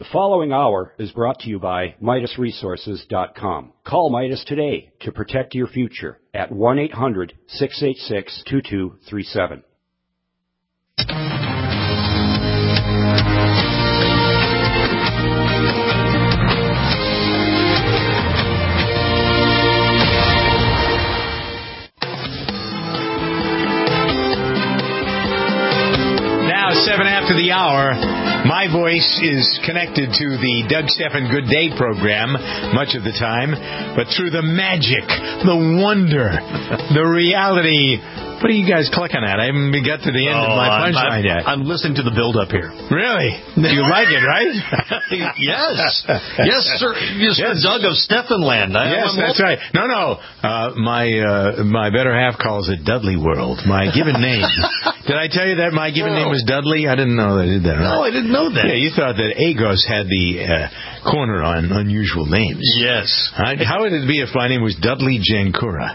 The following hour is brought to you by MidasResources.com. Call Midas today to protect your future at 1-800-686-2237. Now, 7 after the hour, my voice is connected to the Doug Stephan Good Day program much of the time, but through the magic, the wonder, the reality. What are you guys clicking at? I haven't got to the end of my punchline yet. I'm listening to the build-up here. Really? You like it, right? Yes. Yes, sir. Yes, yes. Doug of Stephanland. Yes, that's right. No. My better half calls it Dudley World, my given name. Did I tell you that my given name was Dudley? I didn't know that I did that. No, I didn't know that. Yeah, you thought that Agos had the corner on unusual names. Yes. How would it be if my name was Dudley Jankura?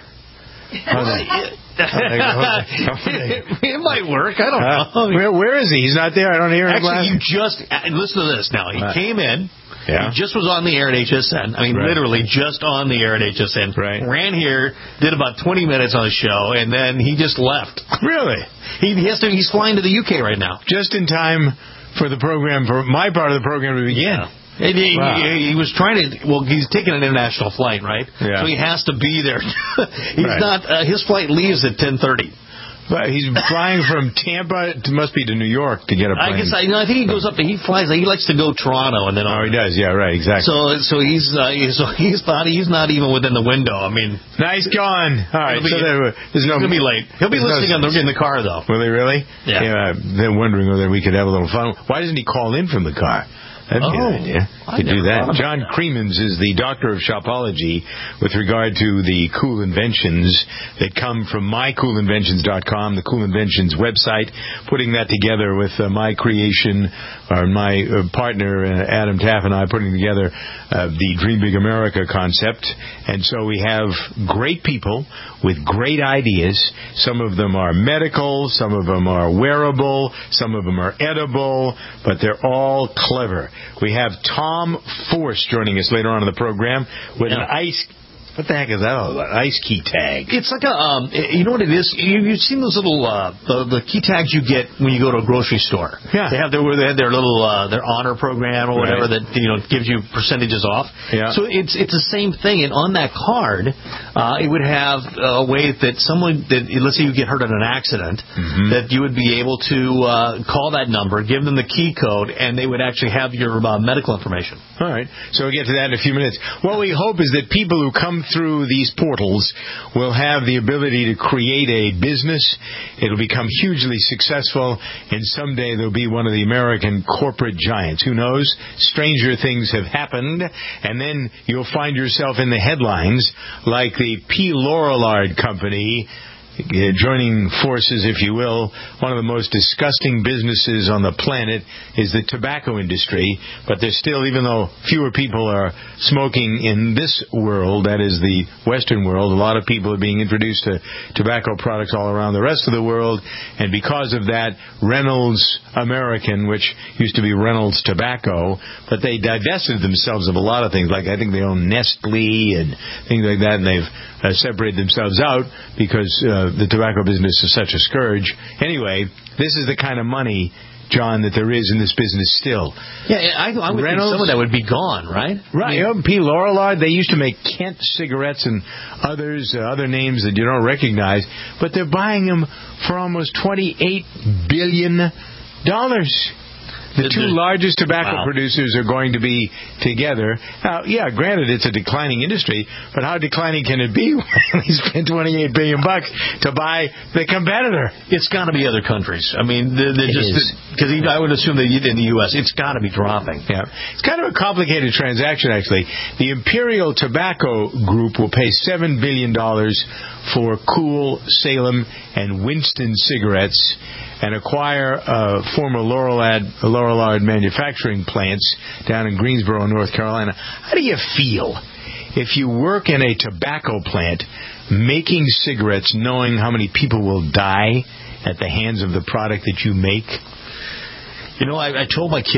It might work. I don't know. Where is he? He's not there. I don't hear him. Actually, you just listen to this now. He came in. Yeah. He just was on the air at HSN. I mean, literally just on the air at HSN. Right. Ran here, did about 20 minutes on the show, and then he just left. Really? He's flying to the UK right now. Just in time for the program, for my part of the program to begin. Yeah. He was trying to. Well, he's taking an international flight, right? Yeah. So he has to be there. He's not. His flight leaves at 10:30. But he's flying from Tampa. It must be to New York to get a plane. I think he goes up to. He flies. He likes to go Toronto and then. Oh, he does. Yeah, right. Exactly. So he's not even within the window. I mean, nice going. All right. There's no. He'll be late. He'll be listening in the car though. Will he really? Yeah. They're wondering whether we could have a little fun. Why doesn't he call in from the car? That'd be an idea. Could do that. John Creemans is the doctor of shopology with regard to the cool inventions that come from mycoolinventions.com, the Cool Inventions website, putting that together with my creation, or my partner Adam Taff and I putting together the Dream Big America concept. And so we have great people with great ideas. Some of them are medical, some of them are wearable, some of them are edible, but they're all clever. We have Tom Force joining us later on in the program with an ice. What the heck is that all about? Ice key tag. It's like a, you know what it is? You've seen those little, the key tags you get when you go to a grocery store. Yeah. They have their little, their honor program or whatever that, gives you percentages off. Yeah. So it's the same thing. And on that card, it would have a way that let's say you get hurt in an accident, that you would be able to, call that number, give them the key code, and they would actually have your medical information. All right. So we'll get to that in a few minutes. What we hope is that people who come through these portals will have the ability to create a business. It'll become hugely successful, and someday there'll be one of the American corporate giants. Who knows? Stranger things have happened, and then you'll find yourself in the headlines like the P. Lorillard Company joining forces, if you will. One of the most disgusting businesses on the planet is the tobacco industry, but there's still, even though fewer people are smoking in this world, that is the Western world, a lot of people are being introduced to tobacco products all around the rest of the world, and because of that, Reynolds American, which used to be Reynolds Tobacco, but they divested themselves of a lot of things, like I think they own Nestle and things like that, and they've separated themselves out because the tobacco business is such a scourge. Anyway, this is the kind of money, John, that there is in this business still. Yeah, I would think some of that would be gone, right? Right. P. Lorillard, they used to make Kent cigarettes and other names that you don't recognize, but they're buying them for almost $28 billion. The two largest tobacco producers are going to be together. Now, yeah, granted, it's a declining industry, but how declining can it be when they spent $28 billion to buy the competitor? It's got to be other countries. I mean, because I would assume that in the U.S., it's got to be dropping. Yeah. It's kind of a complicated transaction, actually. The Imperial Tobacco Group will pay $7 billion for Kool, Salem, and Winston cigarettes and acquire former Lorillard manufacturing plants down in Greensboro, North Carolina. How do you feel if you work in a tobacco plant making cigarettes knowing how many people will die at the hands of the product that you make? I told my kids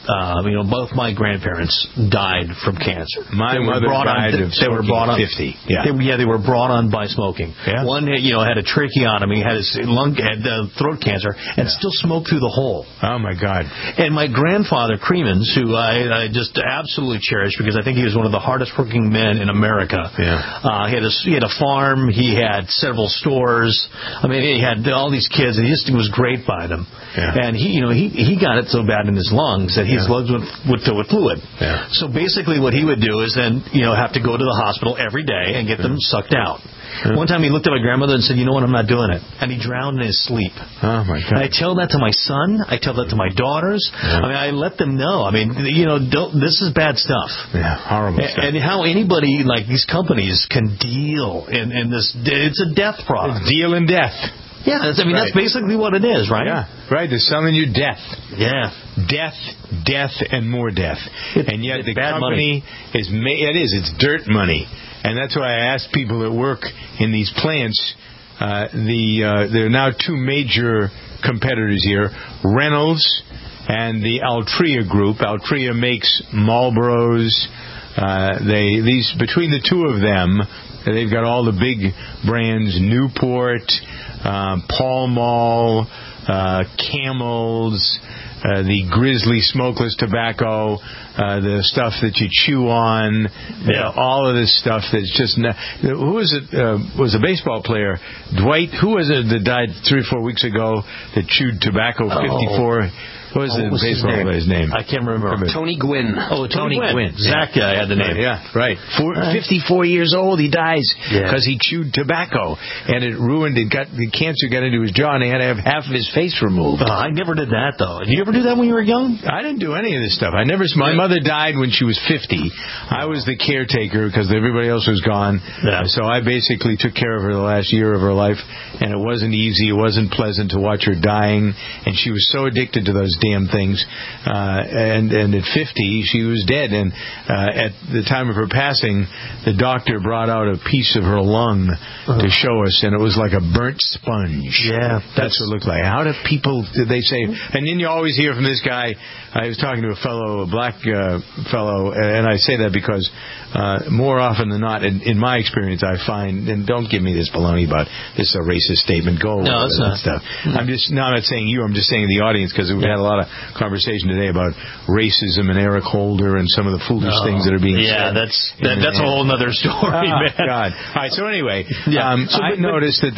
both my grandparents died from cancer. My mother died of smoking at 50. Yeah. They were brought on by smoking. Yeah. One, had a tracheotomy, had his throat cancer, and still smoked through the hole. Oh, my God. And my grandfather, Creemans, who I just absolutely cherish because I think he was one of the hardest working men in America. Yeah. He had a farm. He had several stores. I mean, he had all these kids, and he just was great by them. Yeah. And he got it so bad in his lungs that his lungs would fill with fluid. Yeah. So basically what he would do is then, have to go to the hospital every day and get them sucked out. One time he looked at my grandmother and said, "You know what, I'm not doing it." And he drowned in his sleep. Oh, my God. And I tell that to my son. I tell that to my daughters. Yeah. I mean, I let them know. I mean, this is bad stuff. Yeah, horrible stuff. And how anybody, like these companies, can deal in this. It's a death product. Deal in death. Yeah, that's basically what it is, right? Yeah, right. They're selling you death. Yeah. Death, and more death. And yet the company is it's dirt money. And that's why I asked people that work in these plants, there are now two major competitors here, Reynolds and the Altria Group. Altria makes Marlboros. Between the two of them, they've got all the big brands, Newport, Pall Mall, Camels, the Grizzly smokeless tobacco, the stuff that you chew on, all of this stuff that's just... Who was it? Was a baseball player, Dwight, who was it that died 3 or 4 weeks ago that chewed tobacco 54... What was the baseball player's name? I can't remember. Tony Gwynn. Oh, Tony Gwynn. Zach had the name. Yeah, right. 54 years old, he dies because he chewed tobacco, and it ruined. The cancer got into his jaw, and he had to have half of his face removed. I never did that though. Did you ever do that when you were young? I didn't do any of this stuff. My mother died when she was 50. I was the caretaker because everybody else was gone. Yeah. So I basically took care of her the last year of her life, and it wasn't easy. It wasn't pleasant to watch her dying, and she was so addicted to those damn things, and at 50 she was dead, and at the time of her passing the doctor brought out a piece of her lung to show us, and it was like a burnt sponge. That's what it looked like. How do people, they say, and then you always hear from this guy. I was talking to a black fellow, and I say that because more often than not, in my experience, I find, and don't give me this baloney about this is a racist statement, go away with that stuff. I'm not saying you, I'm just saying the audience, because we've had a lot of conversation today about racism and Eric Holder and some of the foolish things that are being said. That's a whole other story, man. God. All right, so anyway, I noticed that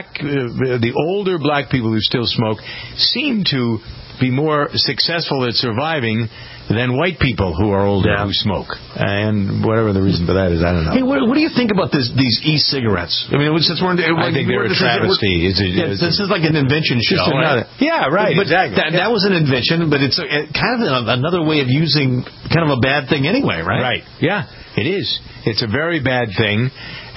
the older black people who still smoke seem to be more successful at surviving than white people who are older who smoke. And whatever the reason for that is, I don't know. Hey, what do you think about these e-cigarettes? I mean, since I think they're a travesty. This is like an invention show. Yeah, right. But exactly. That was an invention, but it's kind of another way of using kind of a bad thing anyway, right? Right. Yeah, it is. It's a very bad thing,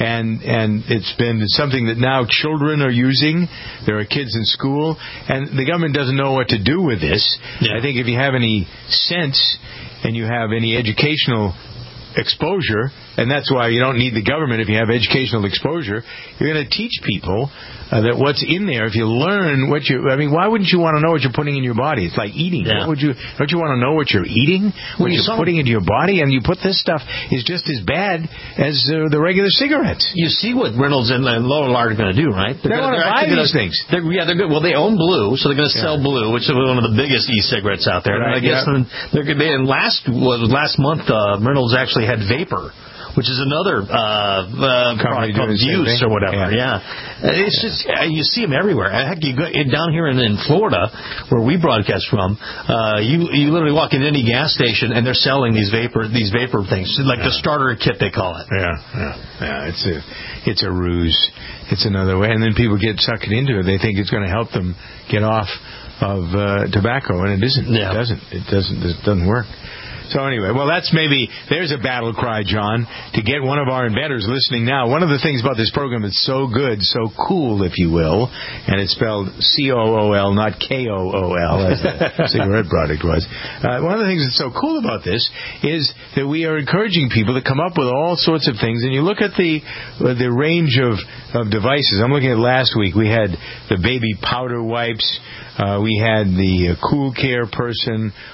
and it's been something that now children are using. There are kids in school, and the government doesn't know what to do with this. I think if you have any sense and you have any educational exposure, and that's why you don't need the government. If you have educational exposure, you're going to teach people that what's in there. If you learn why wouldn't you want to know what you're putting in your body? It's like eating. Don't you want to know what you're eating, what you're putting into your body? And you put this stuff is just as bad as the regular cigarettes. You see what Reynolds and Lorillard are going to do, right? They're going to buy these things. They're good. Well, they own Blue, so they're going to sell Blue, which is one of the biggest e-cigarettes out there. Right, and I guess they're going to be. And last month, Reynolds actually had Vapor, which is another product called Vuse or whatever. It's just you see them everywhere. Heck, you go down here in Florida, where we broadcast from. You literally walk in any gas station and they're selling these vapor things, like the starter kit they call it. Yeah. It's a ruse. It's another way, and then people get sucked into it. They think it's going to help them get off of tobacco, and it isn't. It doesn't work. So anyway, there's a battle cry, John, to get one of our inventors listening now. One of the things about this program that's so good, so cool, if you will, and it's spelled COOL, not KOOL, as the cigarette product was. One of the things that's so cool about this is that we are encouraging people to come up with all sorts of things. And you look at the range of devices. I'm looking at last week. We had the baby powder wipes. We had the Cool Care person.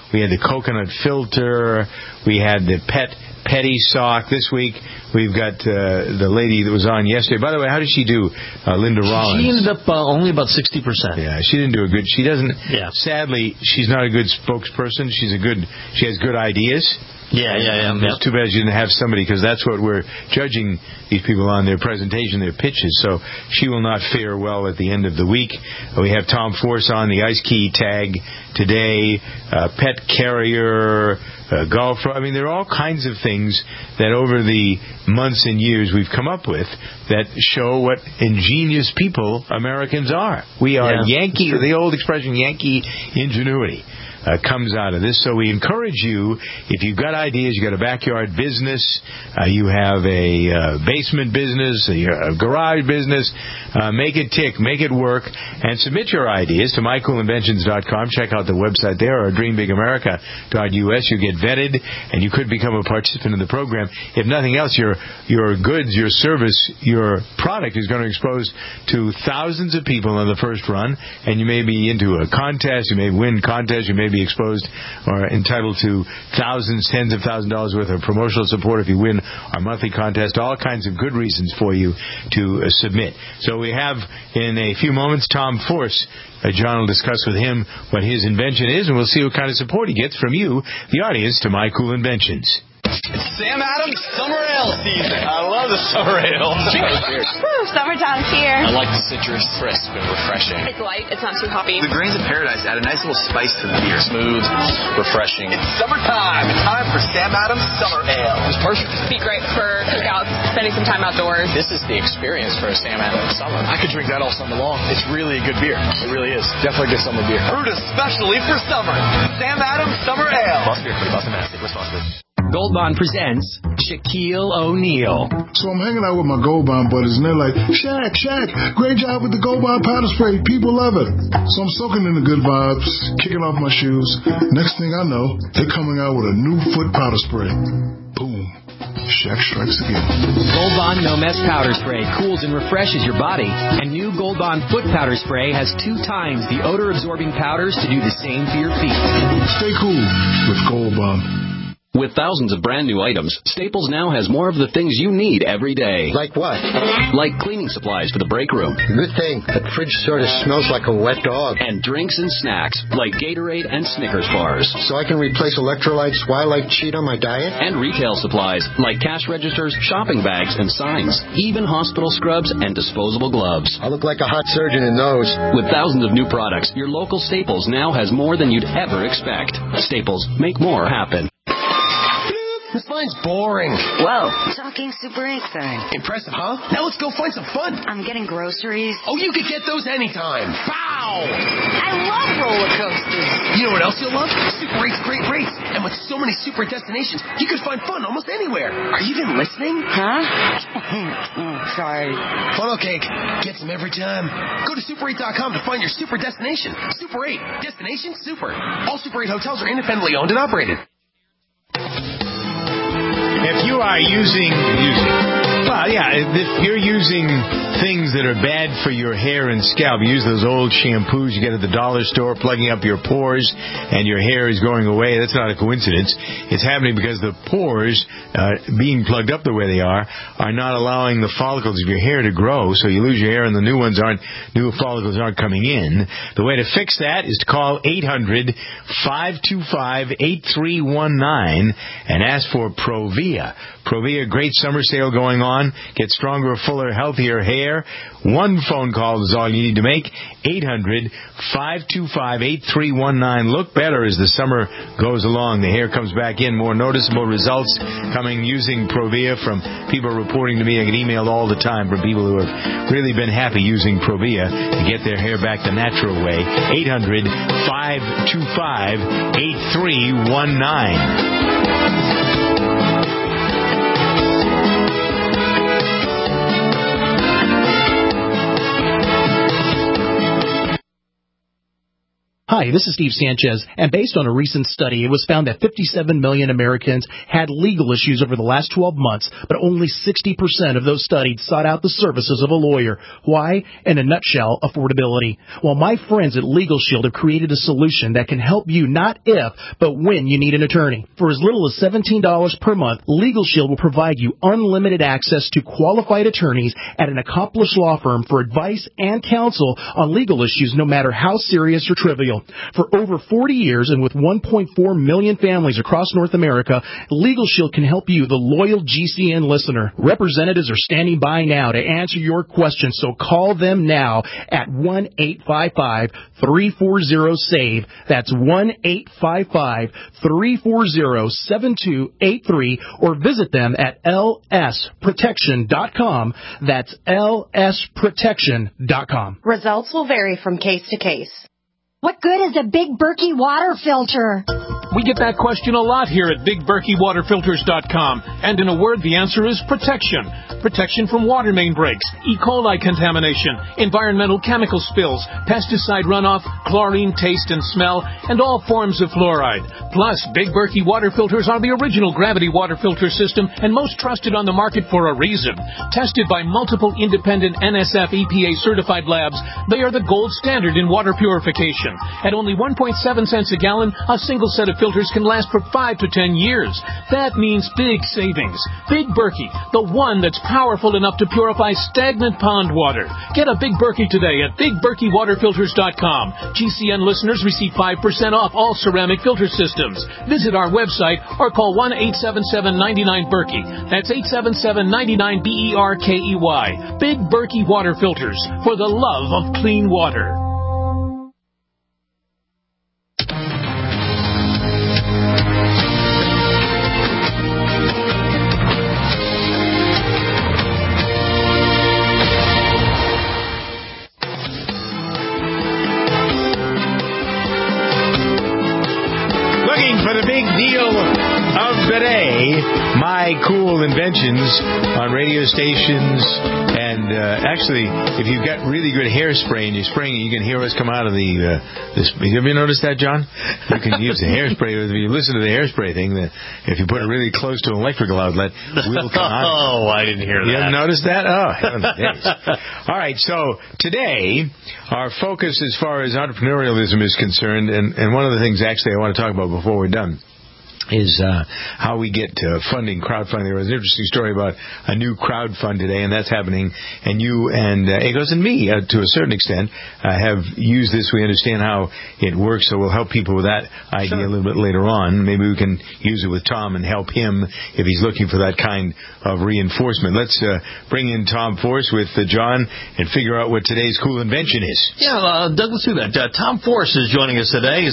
We had the coconut filter. We had the petty sock. This week, we've got the lady that was on yesterday. By the way, how did she do, Linda Rollins? She ended up only about 60%. Yeah, she didn't do a good. She doesn't. Yeah. Sadly, she's not a good spokesperson. She has good ideas. Yeah. It's too bad she didn't have somebody, because that's what we're judging these people on, their presentation, their pitches. So she will not fare well at the end of the week. We have Tom Force on the Ice Key tag today, pet carrier, golf. I mean, there are all kinds of things that over the months and years we've come up with that show what ingenious people Americans are. We are Yankee, the old expression, Yankee ingenuity. Comes out of this. So we encourage you, if you've got ideas, you got a backyard business, you have a basement business, a garage business, make it tick, make it work, and submit your ideas to mycoolinventions.com. Check out the website there, or dreambigamerica.us. You get vetted, and you could become a participant in the program. If nothing else, your goods, your service, your product is going to expose to thousands of people on the first run, and you may be into a contest, you may win contests, you may be exposed or entitled to thousands, tens of thousands of dollars worth of promotional support if you win our monthly contest. All kinds of good reasons for you to submit. So we have in a few moments Tom Force. John will discuss with him what his invention is, and we'll see what kind of support he gets from you, the audience, to My Cool Inventions. It's Sam Adams Summer Ale season. I love the summer ale. Woo, summertime's here. I like the citrus, crisp and refreshing. It's light. It's not too hoppy. The grains of paradise add a nice little spice to the beer. Smooth, refreshing. It's summertime. It's time for Sam Adams Summer Ale. It's perfect. It'd be great for cookouts, spending some time outdoors. This is the experience for a Sam Adams summer. I could drink that all summer long. It's really a good beer. It really is. Definitely good summer beer. Brewed especially for summer. Sam Adams Summer Ale. Boston Beer Company, Boston, Mass. Wisconsin. Gold Bond presents Shaquille O'Neal. So I'm hanging out with my Gold Bond buddies, and they're like, Shaq, great job with the Gold Bond powder spray. People love it. So I'm soaking in the good vibes, kicking off my shoes. Next thing I know, they're coming out with a new foot powder spray. Boom. Shaq strikes again. Gold Bond No Mess Powder Spray cools and refreshes your body. And new Gold Bond Foot Powder Spray has 2 times the odor-absorbing powders to do the same for your feet. Stay cool with Gold Bond. With thousands of brand new items, Staples now has more of the things you need every day. Like what? Like cleaning supplies for the break room. Good thing. That fridge sort of smells like a wet dog. And drinks and snacks, like Gatorade and Snickers bars. So I can replace electrolytes while I cheat on my diet? And retail supplies, like cash registers, shopping bags, and signs. Even hospital scrubs and disposable gloves. I look like a hot surgeon in those. With thousands of new products, your local Staples now has more than you'd ever expect. Staples, make more happen. This line's boring. Whoa. Talking Super 8 thing. Impressive, huh? Now let's go find some fun. I'm getting groceries. Oh, you could get those anytime. Pow! I love roller coasters. You know what else you'll love? Super 8's great rates. And with so many super destinations, you can find fun almost anywhere. Are you even listening? Huh? Sorry. Funnel cake. Gets them every time. Go to super8.com to find your super destination. Super 8. Destination super. All Super 8 hotels are independently owned and operated. If you are if you're using things that are bad for your hair and scalp, use those old shampoos you get at the dollar store, plugging up your pores, and your hair is going away. That's not a coincidence. It's happening because the pores, being plugged up the way they are not allowing the follicles of your hair to grow, so you lose your hair and the new follicles aren't coming in. The way to fix that is to call 800-525-8319 and ask for Provia. Provia, great summer sale going on. Get stronger, fuller, healthier hair. One phone call is all you need to make. 800-525-8319. Look better as the summer goes along. The hair comes back in. More noticeable results coming using Provia from people reporting to me. I get emailed all the time from people who have really been happy using Provia to get their hair back the natural way. 800-525-8319. Hi, this is Steve Sanchez, and based on a recent study, it was found that 57 million Americans had legal issues over the last 12 months, but only 60% of those studied sought out the services of a lawyer. Why? In a nutshell, affordability. Well, my friends at Legal Shield have created a solution that can help you not if, but when you need an attorney. For as little as $17 per month, Legal Shield will provide you unlimited access to qualified attorneys at an accomplished law firm for advice and counsel on legal issues, no matter how serious or trivial. For over 40 years and with 1.4 million families across North America, Legal Shield can help you, the loyal GCN listener. Representatives are standing by now to answer your questions, so call them now at 1-855-340-SAVE. That's 1-855-340-7283, or visit them at lsprotection.com. That's lsprotection.com. Results will vary from case to case. What good is a Big Berkey water filter? We get that question a lot here at BigBerkeyWaterFilters.com. And in a word, the answer is protection. Protection from water main breaks, E. coli contamination, environmental chemical spills, pesticide runoff, chlorine taste and smell, and all forms of fluoride. Plus, Big Berkey water filters are the original gravity water filter system and most trusted on the market for a reason. Tested by multiple independent NSF EPA certified labs, they are the gold standard in water purification. At only 1.7 cents a gallon, a single set of filters can last for 5 to 10 years. That means big savings. Big Berkey, the one that's powerful enough to purify stagnant pond water. Get a Big Berkey today at BigBerkeyWaterFilters.com. GCN listeners receive 5% off all ceramic filter systems. Visit our website or call 1-877-99-BERKEY. That's 877-99-BERKEY. Big Berkey Water Filters, for the love of clean water. For the big deal of the day, my cool inventions on radio stations. And actually, if you've got really good hairspray and you're spraying it, you can hear us come out of the this. Have you ever noticed that, John? You can use the hairspray. If you listen to the hairspray thing, if you put it really close to an electrical outlet, we'll come out. Oh, I didn't hear that. You haven't noticed that? Oh, heaven days. All right, so today, our focus as far as entrepreneurialism is concerned, and one of the things actually I want to talk about before we're done, is how we get funding, crowdfunding. There was an interesting story about a new crowdfund today, and that's happening. And you and Agos and me, to a certain extent, have used this. We understand how it works, so we'll help people with that idea a little bit later on. Maybe we can use it with Tom and help him if he's looking for that kind of reinforcement. Let's bring in Tom Force with John and figure out what today's cool invention is. Yeah, Doug, let's do that. Tom Force is joining us today.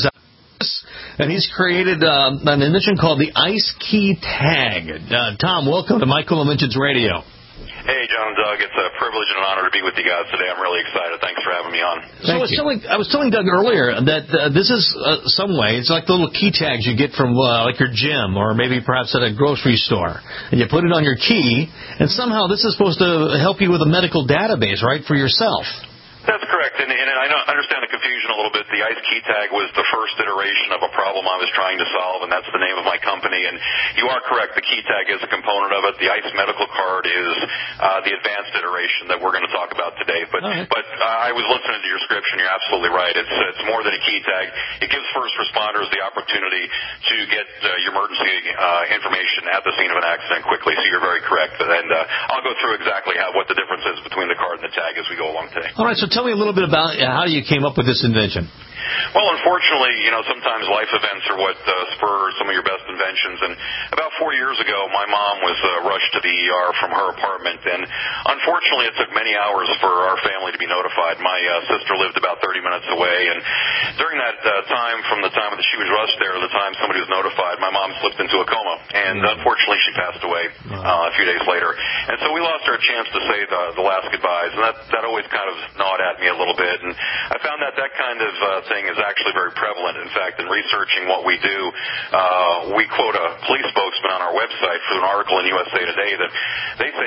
And he's created an invention called the Ice Key Tag. Tom, welcome to My Cool Inventions Radio. Hey, John and Doug. It's a privilege and an honor to be with you guys today. I'm really excited. Thanks for having me on. I was telling Doug earlier that this is some way, it's like the little key tags you get from like your gym or maybe perhaps at a grocery store. And you put it on your key, and somehow this is supposed to help you with a medical database, right, for yourself. That's correct, and I understand the confusion a little bit. The Ice Key Tag was the first iteration of a problem I was trying to solve, and that's the name of my company. And you are correct, the Key Tag is a component of it. The Ice Medical Card is the advanced iteration that we're going to talk about today. But I was listening to your description. You're absolutely right. It's more than a key tag. It gives first responders the opportunity to get your emergency information at the scene of an accident quickly. So you're very correct, and I'll go through exactly what the difference is between the card and the tag as we go along today. All right, so tell me a little bit about how you came up with this invention. Well, unfortunately, sometimes life events are what spur some of your best inventions. And about 4 years ago, my mom was rushed to the ER from her apartment. And unfortunately, it took many hours for our family to be notified. My sister lived about 30 minutes away. And during that time, from the time that she was rushed there to the time somebody was notified, my mom slipped into a coma. And unfortunately, she passed away a few days later. And so we lost our chance to say the last goodbyes. And that always kind of gnawed at me a little bit. And I found that kind of thing is actually very prevalent. In fact, in researching what we do, we quote a police spokesman on our website for an article in USA Today that they say it could take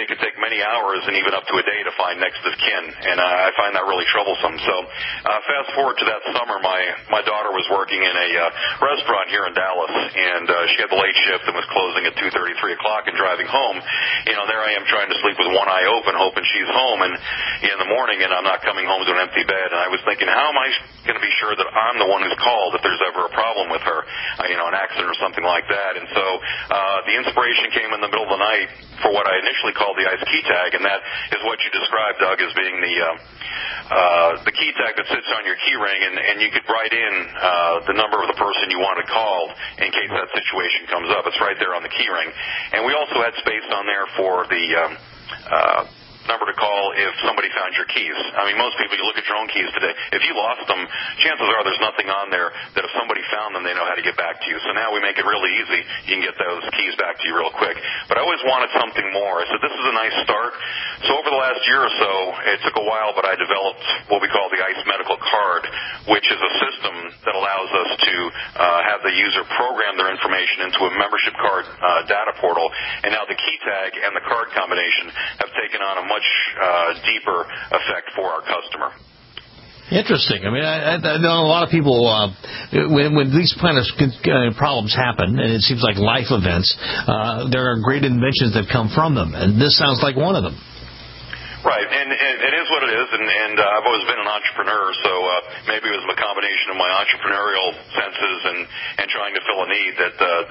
many hours and even up to a day to find next of kin, and I find that really troublesome. So fast forward to that summer, my daughter was working in a restaurant here in Dallas, and she had the late shift and was closing at 2:30, 3 o'clock and driving home. There I am trying to sleep with one eye open, hoping she's home and in the morning, and I'm not coming home to an empty bed. And I was thinking, how am I going to be sure that I'm the one who's called if there's ever a problem with her, an accident or something like that? And so the inspiration came in the middle of the night for what I initially called the ICE key tag, and that is what you described, Doug, as being the key tag that sits on your key ring, and you could write in the number of the person you want to call in case that situation comes up. It's right there on the key ring. And we also had space on there for the number to call if somebody found your keys. I mean, most people, you look at your own keys today, if you lost them, chances are there's nothing on there that if somebody found them, they know how to get back to you. So now we make it really easy. You can get those keys back to you real quick. But I always wanted something more. I said, this is a nice start. So over the last year or so, it took a while, but I developed what we call the ICE Medical Card, which is a system that allows us to have the user program their information into a membership card data portal. And now the key tag and the card combination have taken on a much deeper effect for our customer. Interesting. I mean, I know a lot of people, when these kind of problems happen, and it seems like life events, there are great inventions that come from them, and this sounds like one of them. Right, and it is what it is, and I've always been an entrepreneur, so maybe it was a combination of my entrepreneurial senses and trying to fill a need that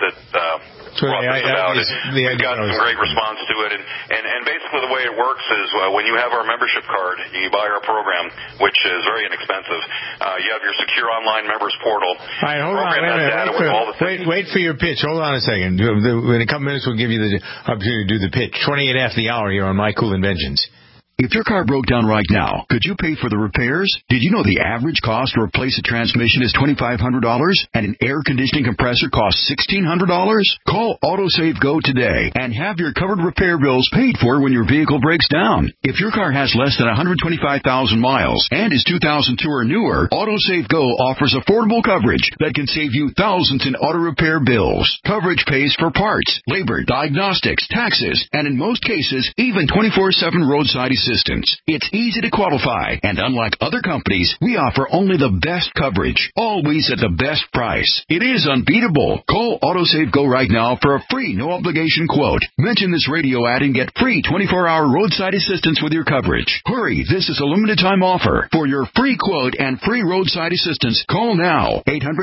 brought this about. We've gotten some great response to it, and basically the way it works is when you have our membership card, you buy our program, which is very inexpensive. You have your secure online members portal. All right, hold on. Wait for your pitch. Hold on a second. In a couple minutes, we'll give you the opportunity to do the pitch. 28 after the hour here on My Cool Inventions. If your car broke down right now, could you pay for the repairs? Did you know the average cost to replace a transmission is $2,500 and an air conditioning compressor costs $1,600? Call AutoSave Go today and have your covered repair bills paid for when your vehicle breaks down. If your car has less than 125,000 miles and is 2002 or newer, AutoSave Go offers affordable coverage that can save you thousands in auto repair bills. Coverage pays for parts, labor, diagnostics, taxes, and in most cases, even 24/7 roadside assistance. It's easy to qualify, and unlike other companies, we offer only the best coverage, always at the best price. It is unbeatable. Call AutoSave Go right now for a free, no-obligation quote. Mention this radio ad and get free 24-hour roadside assistance with your coverage. Hurry, this is a limited-time offer. For your free quote and free roadside assistance, call now.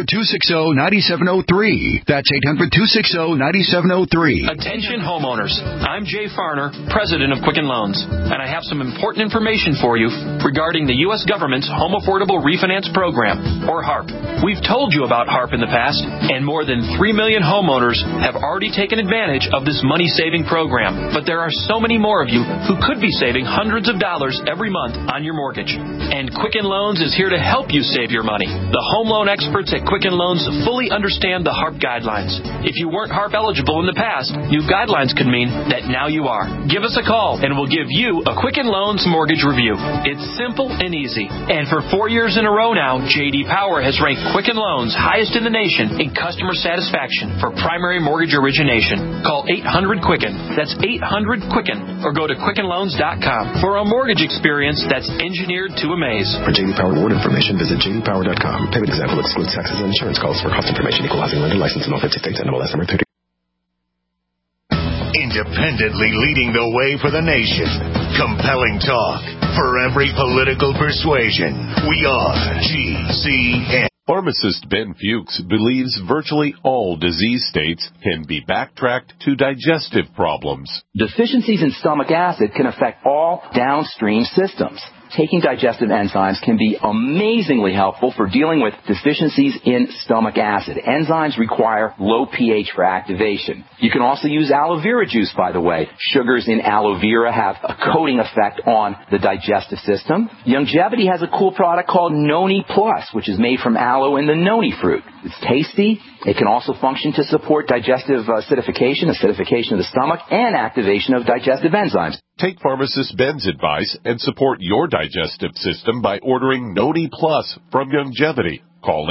800-260-9703. That's 800-260-9703. Attention homeowners. I'm Jay Farner, president of Quicken Loans, and I have some important information for you regarding the U.S. government's Home Affordable Refinance Program, or HARP. We've told you about HARP in the past, and more than 3 million homeowners have already taken advantage of this money-saving program. But there are so many more of you who could be saving hundreds of dollars every month on your mortgage. And Quicken Loans is here to help you save your money. The home loan experts at Quicken Loans fully understand the HARP guidelines. If you weren't HARP eligible in the past, new guidelines could mean that now you are. Give us a call, and we'll give you a Quicken Loans mortgage review. It's simple and easy. And for 4 years in a row now, J.D. Power has ranked Quicken Loans highest in the nation in customer satisfaction for primary mortgage origination. Call 800-QUICKEN. That's 800-QUICKEN. Or go to QuickenLoans.com for a mortgage experience that's engineered to amaze. For J.D. Power award information, visit jdpower.com. Payment example excludes taxes and insurance costs. For cost information, equalizing lender license in all 50 states and MLS number 30. Independently leading the way for the nation. Compelling talk for every political persuasion. We are GCN. Pharmacist Ben Fuchs believes virtually all disease states can be backtracked to digestive problems. Deficiencies in stomach acid can affect all downstream systems. Taking digestive enzymes can be amazingly helpful for dealing with deficiencies in stomach acid. Enzymes require low pH for activation. You can also use aloe vera juice, by the way. Sugars in aloe vera have a coating effect on the digestive system. Youngevity has a cool product called Noni Plus, which is made from aloe and the noni fruit. It's tasty. It can also function to support digestive acidification of the stomach, and activation of digestive enzymes. Take pharmacist Ben's advice and support your digestive system by ordering Noni Plus from Youngevity. Call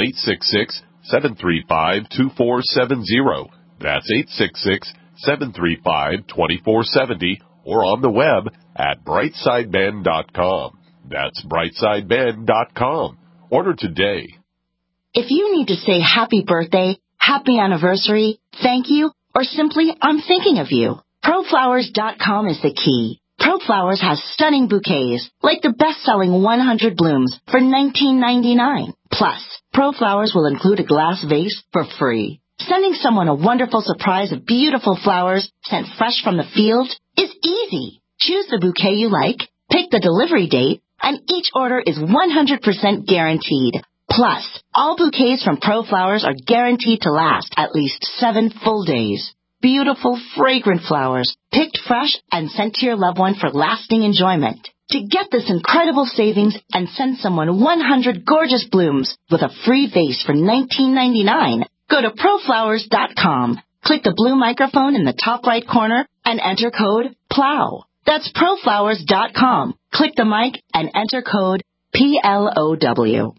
866-735-2470. That's 866-735-2470. or on the web at brightsideben.com. That's brightsideben.com. Order today. If you need to say happy birthday, happy anniversary, thank you, or simply I'm thinking of you, ProFlowers.com is the key. ProFlowers has stunning bouquets, like the best-selling 100 blooms for $19.99. Plus, ProFlowers will include a glass vase for free. Sending someone a wonderful surprise of beautiful flowers sent fresh from the field is easy. Choose the bouquet you like, pick the delivery date, and each order is 100% guaranteed. Plus, all bouquets from ProFlowers are guaranteed to last at least 7 full days. Beautiful, fragrant flowers, picked fresh and sent to your loved one for lasting enjoyment. To get this incredible savings and send someone 100 gorgeous blooms with a free vase for $19.99, go to ProFlowers.com. Click the blue microphone in the top right corner and enter code PLOW. That's ProFlowers.com. Click the mic and enter code PLOW.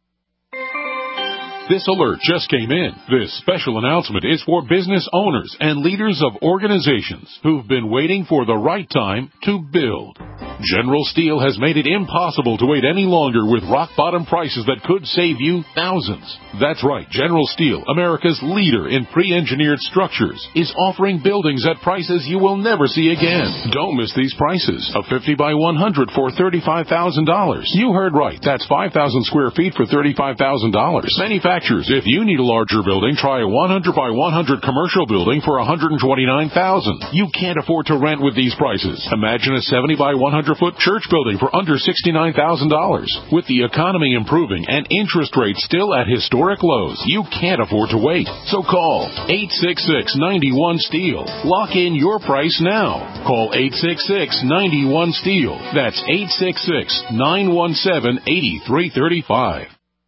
This alert just came in. This special announcement is for business owners and leaders of organizations who've been waiting for the right time to build. General Steel has made it impossible to wait any longer with rock-bottom prices that could save you thousands. That's right. General Steel, America's leader in pre-engineered structures, is offering buildings at prices you will never see again. Don't miss these prices. A 50 by 100 for $35,000. You heard right. That's 5,000 square feet for $35,000. Manufacturers, if you need a larger building, try a 100 by 100 commercial building for $129,000. You can't afford to rent with these prices. Imagine a 70 by 100-foot church building for under $69,000. With the economy improving and interest rates still at historic lows, you can't afford to wait. So call 866-91-STEEL. Lock in your price now. Call 866-91-STEEL. That's 866-917-8335.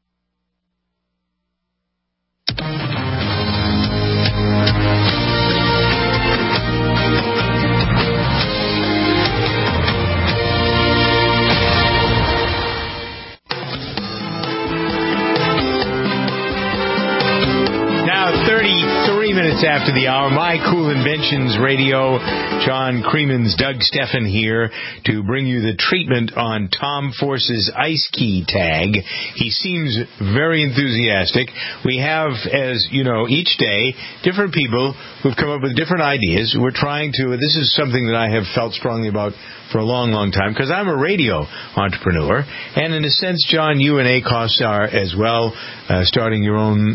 Now 33 minutes after the hour, My Cool Inventions Radio. John Creeman's Doug Steffen here to bring you the treatment on Tom Force's Ice Key tag. He seems very enthusiastic. We have, as you know, each day, different people who've come up with different ideas. We're trying to, this is something that I have felt strongly about for a long, long time, because I'm a radio entrepreneur. And in a sense, John, you and ACOS are as well, starting your own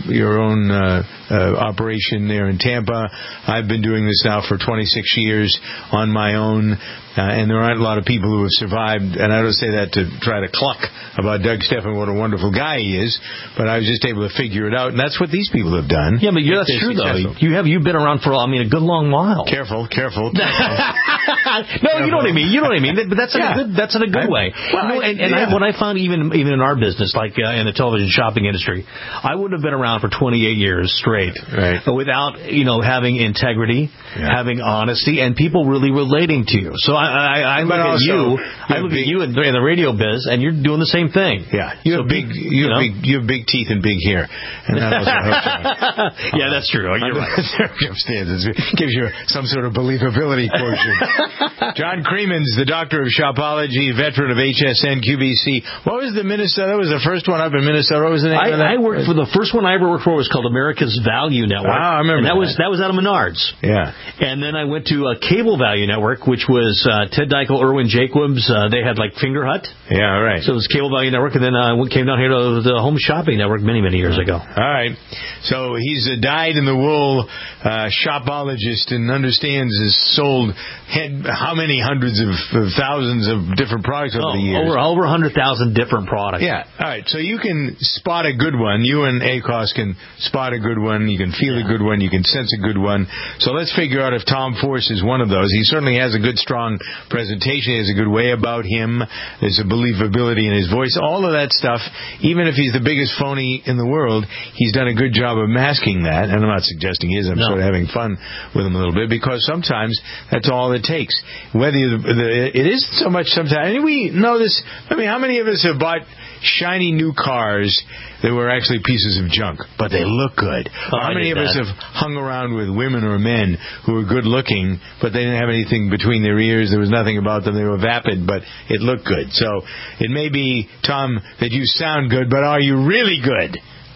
operation there in Tampa. I've been doing this now for 26 years on my own. And there aren't a lot of people who have survived, and I don't say that to try to cluck about Doug Steffen, what a wonderful guy he is, but I was just able to figure it out, and that's what these people have done. Yeah, but that's true, though. You've been around for, a good long while. Careful. No, you know what I mean. You know what I mean. But that's in a good way. Well, what I found even in our business, like in the television shopping industry, I would have been around for 28 years straight, right, without having integrity, having honesty, and people really relating to you. So I look at you. I look at you in the radio biz, and you're doing the same thing. Yeah, you have big teeth and big hair, and that also helps. Yeah, that's true. You're right. Circumstances gives you some sort of believability quotient. John Creeman's the doctor of shopology, veteran of HSN QVC. What was the Minnesota? That was the first one up in Minnesota. What was the name of that? I worked for the first one I ever worked for was called America's Value Network. Wow, I remember. And that was out of Menards. Yeah. And then I went to a Cable Value Network, which was Ted Deichel, Irwin Jacobs. They had like Finger Hut. Yeah, right. So it was Cable Value Network, and then I came down here to the Home Shopping Network many, many years ago. All right. So he's a dyed-in-the-wool shopologist and understands has sold how many hundreds of thousands of different products over the years? Over 100,000 different products. Yeah. All right. So you can spot a good one. You and ACOS can spot a good one. You can feel a good one. You can sense a good one. So let's figure out if Tom Force is one of those. He certainly has a good, strong presentation. He has a good way about him. There's a believability in his voice. All of that stuff, even if he's the biggest phony in the world, he's done a good job of masking that. And I'm not suggesting he is. I'm sort of having fun with him a little bit, because sometimes that's all it takes. Whether it isn't so much sometimes. And we know this. How many of us have bought shiny new cars that were actually pieces of junk, but they look good. How many of us have hung around with women or men who were good looking, but they didn't have anything between their ears? There was nothing about them. They were vapid, but it looked good. So it may be, Tom, that you sound good, but are you really good?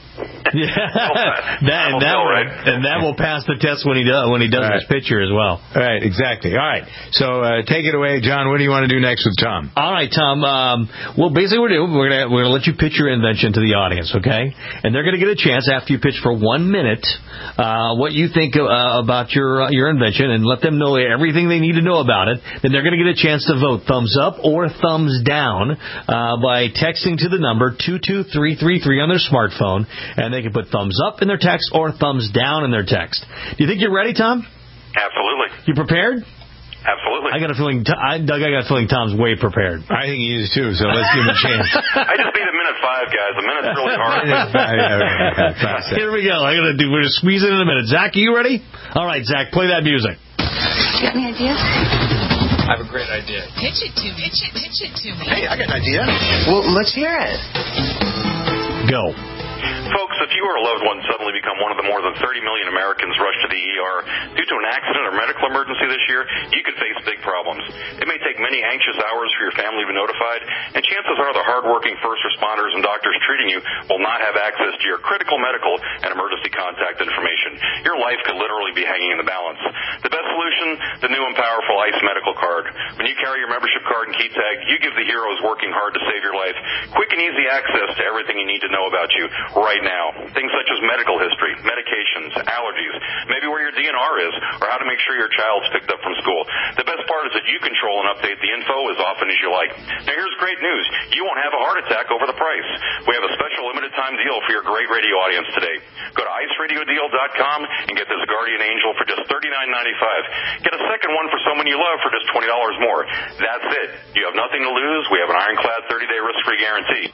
that will pass the test when he does his picture as well. All right, exactly. All right, so take it away, John. What do you want to do next with Tom? All right, Tom. Well, basically, we're gonna let you pitch your invention to the audience, okay? And they're gonna get a chance after you pitch for 1 minute what you think about your invention, and let them know everything they need to know about it. Then they're gonna get a chance to vote thumbs up or thumbs down by texting to the number 22333 on their smartphone. And they can put thumbs up in their text or thumbs down in their text. Do you think you're ready, Tom? Absolutely. You prepared? Absolutely. I got a feeling, Doug, I got a feeling Tom's way prepared. I think he is too, so let's give him a chance. I just need a minute 5, guys. A minute's really hard. Here we go. We're going to squeeze it in a minute. Zach, are you ready? All right, Zach, play that music. You got any ideas? I have a great idea. Pitch it to me. Pitch it to me. Hey, I got an idea. Well, let's hear it. Go. Folks, if you or a loved one suddenly become one of the more than 30 million Americans rushed to the ER due to an accident or medical emergency this year, you could face big problems. It may take many anxious hours for your family to be notified, and chances are the hardworking first responders and doctors treating you will not have access to your critical medical and emergency contact information. Your life could literally be hanging in the balance. The best solution, the new and powerful ICE Medical Card. When you carry your membership card and key tag, you give the heroes working hard to save your life quick and easy access to everything you need to know about you right now. Things such as medical history, medications, allergies, maybe where your DNR is, or how to make sure your child's picked up from school. The best part is that you control and update the info as often as you like. Now here's great news. You won't have a heart attack over the price. We have a special limited time deal for your great radio audience today. Go to iceradiodeal.com and get this Guardian Angel for just $39.95. Get a second one for someone you love for just $20 more. That's it. You have nothing to lose. We have an ironclad 30-day risk-free guarantee.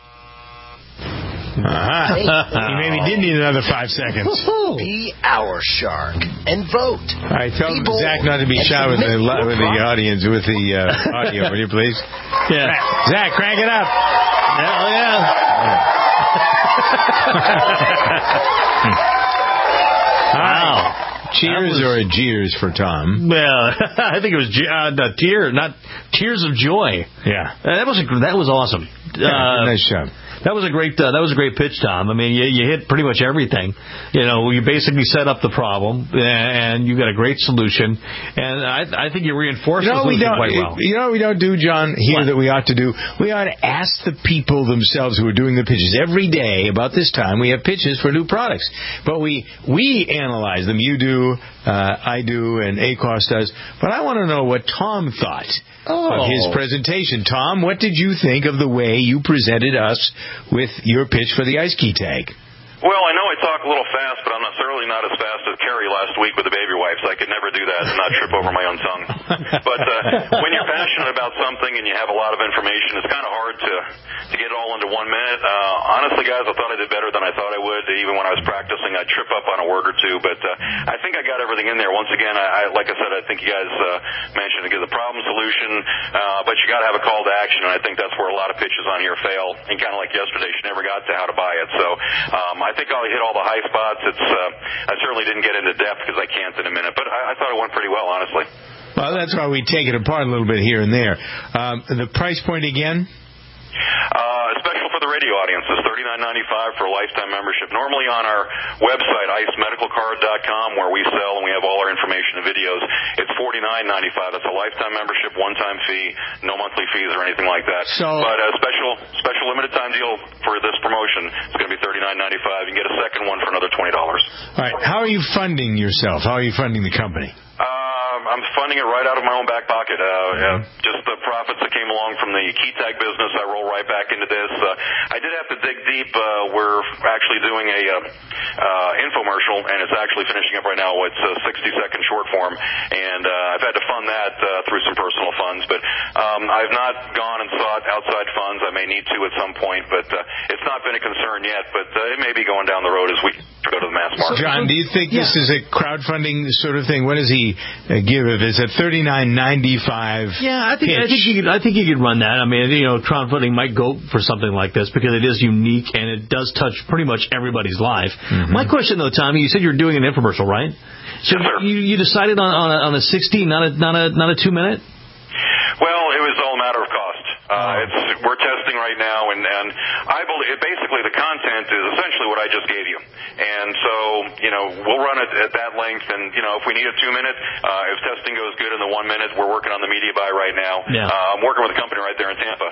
He maybe did need another 5 seconds. Be our shark and vote. All right, tell Zach not to be shy with the audience, with the audio, will you please? Yeah. Zach, crank it up. Hell yeah. Wow. Cheers or a jeers for Tom? Well, I think it was tears of joy. Yeah. That was awesome. Nice job. That was a great pitch, Tom. I mean, you hit pretty much everything. You basically set up the problem, and you got a great solution. And I think you reinforced the solution quite well. You know what we don't do, John, here that we ought to do? We ought to ask the people themselves who are doing the pitches. Every day about this time, we have pitches for new products. But we analyze them. You do, I do, and ACOS does. But I want to know what Tom thought of his presentation. Tom, what did you think of the way you presented us with your pitch for the Ice Key Tag? Well, I know I talk a little fast, but I'm certainly not as fast as Carrie last week with the baby wipes. I could never do that and not trip over my own tongue. But when you're passionate about something and you have a lot of information, it's kind of hard to get it all into 1 minute. Honestly, guys, I thought I did better than I thought I would. Even when I was practicing, I'd trip up on a word or two. But I think I got everything in there. Once again, like I said, I think you guys mentioned to give the problem solution, but you got to have a call to action, and I think that's where a lot of pitches on here fail. And kind of like yesterday, she never got to how to buy it. So I think I'll hit all the high spots. I certainly didn't get into depth because I can't in a minute, but I thought it went pretty well, honestly. Well, that's why we take it apart a little bit here and there. The price point again? Special for the radio audience is $39.95 for a lifetime membership. Normally on our website, icemedicalcard.com, where we sell and we have all our information and videos, it's $49.95. It's a lifetime membership, one-time fee, no monthly fees or anything like that. But a special limited time deal for this promotion is going to be $39.95. You can get a second one for another $20. All right. How are you funding yourself? How are you funding the company? I'm funding it right out of my own back pocket. Just the profits that came along from the key tag business, I roll right back into this. I did have to dig deep. We're actually doing a infomercial, and it's actually finishing up right now. It's a 60-second short form, and I've had to fund that through some personal funds. But I've not gone and sought outside funds. I may need to at some point, but it's not been a concern yet, but it may be going down the road as we go to the mass market. John, do you think this is a crowdfunding sort of thing? What does he give? If it's at $39.95, I think you could run that. I mean, crowdfunding might go for something like this because it is unique and it does touch pretty much everybody's life. Mm-hmm. My question, though, Tommy, you said you're doing an infomercial, right? So yes, sir. You decided on a 60, not a 2-minute? Well, it was all a matter of cost. We're testing right now, and I believe basically the content is essentially what I just gave you. And so, we'll run it at that length, and, if we need a 2-minute, if testing goes good in the 1 minute, we're working on the media buy right now. Yeah. I'm working with a company right there in Tampa.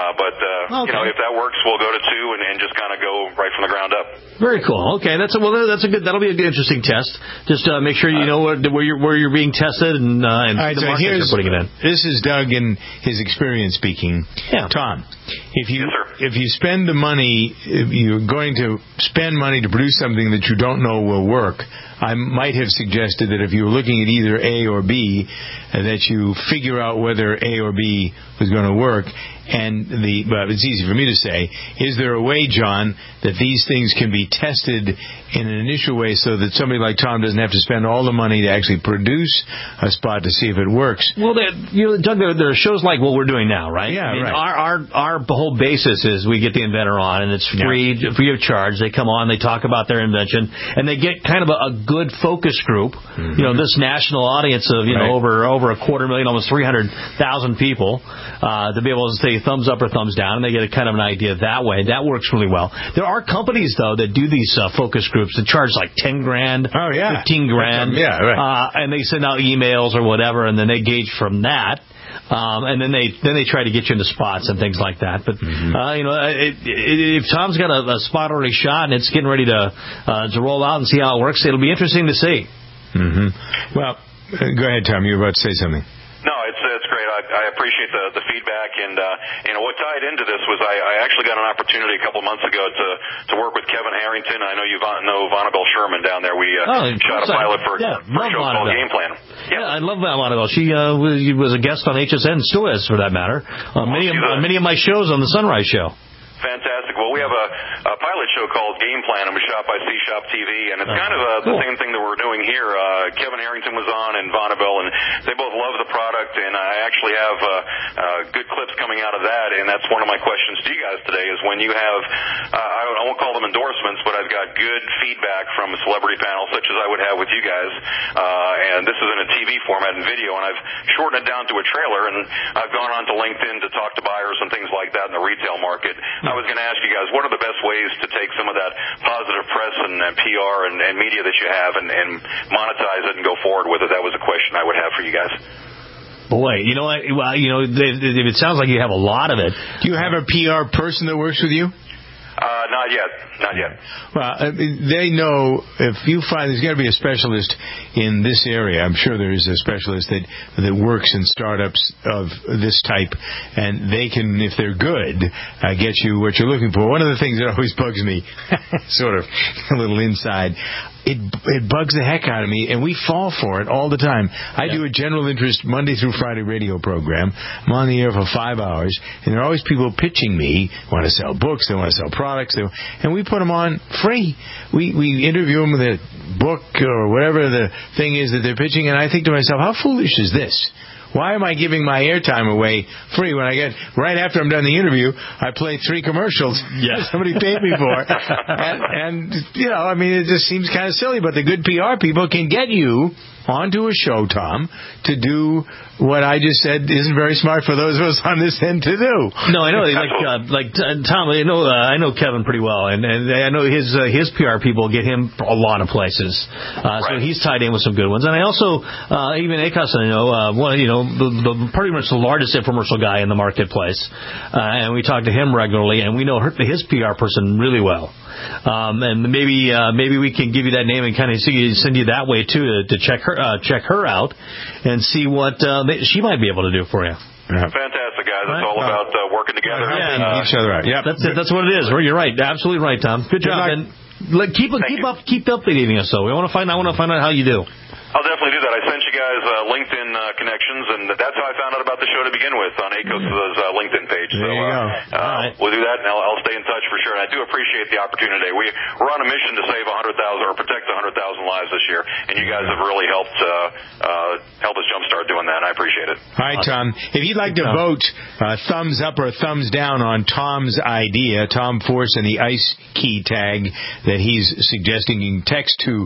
If that works, we'll go to 2 and just kind of go right from the ground up. Very cool. Okay, that'll be a good, interesting test. Just make sure you know where you're being tested and right, the market you're putting it in. This is Doug and his experience speaking. Yeah. Tom, if you spend the money, if you're going to spend money to produce something that you don't know will work, I might have suggested that if you were looking at either A or B, that you figure out whether A or B was going to work. And it's easy for me to say, is there a way, John, that these things can be tested in an initial way so that somebody like Tom doesn't have to spend all the money to actually produce a spot to see if it works? Well, Doug, there are shows like what we're doing now, right? Yeah, right. Our whole basis is we get the inventor on, and it's free of charge. They come on, they talk about their invention, and they get kind of a good focus group. Mm-hmm. This national audience of over 250,000, almost 300,000 people, to be able to say thumbs up or thumbs down, and they get a kind of an idea that way. That works really well. There are companies, though, that do these focus groups that charge like $10,000, $15,000, and they send out emails or whatever, and then they gauge from that. And then they try to get you into spots and things like that. But if Tom's got a spot already shot and it's getting ready to roll out and see how it works, it'll be interesting to see. Mm-hmm. Well, go ahead, Tom. You were about to say something. No, it's great. I appreciate the feedback, and what tied into this was I actually got an opportunity a couple months ago to work with Kevin Harrington. I know you know Vonabelle Sherman down there. We shot a pilot for a show called Game Plan. Yeah, I love Vonabelle. She was a guest on HSN, still is for that matter. Many of my shows on the Sunrise Show. Fantastic. Well, we have a pilot show called Game Plan, and we shot by C-Shop TV, and it's kind of the same thing that we're doing here. Kevin Harrington was on, and Vonabelle, and they both love the product, and I actually have good clips coming out of that, and that's one of my questions to you guys today is when you have, I won't call them endorsements, but I've got good feedback from a celebrity panel, such as I would have with you guys, and this is in a TV format and video, and I've shortened it down to a trailer, and I've gone on to LinkedIn to talk to buyers and things like that in the retail market. I was going to ask you guys, what are the best ways to take some of that positive press and PR and media that you have and monetize it and go forward with it? That was a question I would have for you guys. Boy, it sounds like you have a lot of it. Do you have a PR person that works with you? Not yet. Well, they know if you find there's got to be a specialist in this area. I'm sure there is a specialist that works in startups of this type, and they can, if they're good, get you what you're looking for. One of the things that always bugs me, sort of a little inside, it bugs the heck out of me, and we fall for it all the time. I do a general interest Monday through Friday radio program. I'm on the air for 5 hours, and there are always people pitching me, want to sell books, they want to sell products, and we put them on free. We interview them with a book or whatever the thing is that they're pitching, and I think to myself, how foolish is this? Why am I giving my airtime away free when I get, right after I'm done the interview, I play 3 commercials somebody paid me for. And it just seems kind of silly, but the good PR people can get you onto a show, Tom, to do what I just said isn't very smart for those of us on this end to do. No, I know, Tom, I know Kevin pretty well, and I know his PR people get him a lot of places. So he's tied in with some good ones. And I also, even Akos, I know, pretty much the largest infomercial guy in the marketplace. And we talk to him regularly, and we know his PR person really well. And maybe we can give you that name and kind of send you that way too to check her out and see what she might be able to do for you. Fantastic, guys. It's all about working together. Each other out. Yeah, that's what it is. You're right. Absolutely right, Tom. Good job. And keep updating us though. I want to find out how you do. I'll definitely do that. I sent you guys guys' LinkedIn connections, and that's how I found out about the show to begin with, on ACOS's LinkedIn page. There you go. We'll do that, and I'll stay in touch for sure. And I do appreciate the opportunity today. We're on a mission to save 100,000 or protect 100,000 lives this year, and you guys have really helped us jumpstart doing that. I appreciate it. All right, Tom. If you'd like to vote thumbs up or thumbs down on Tom's idea, Tom Force and the ICE key tag that he's suggesting, you can text to